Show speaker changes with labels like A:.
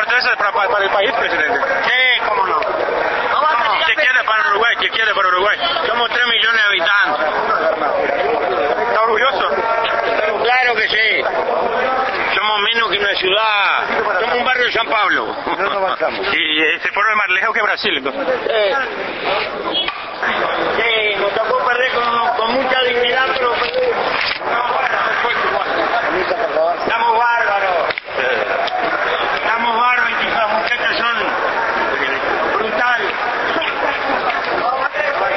A: portuguesa para el país, presidente?
B: Sí, cómo no.
A: ¿Qué quiere para Uruguay? ¿Qué quiere para Uruguay? Somos 3 millones de habitantes. ¿Está orgulloso?
B: Claro que sí.
A: Somos menos que una ciudad. Somos un barrio de San Pablo.
B: No nos avanzamos.
A: Y se fueron más lejos que Brasil, entonces.
B: Sí.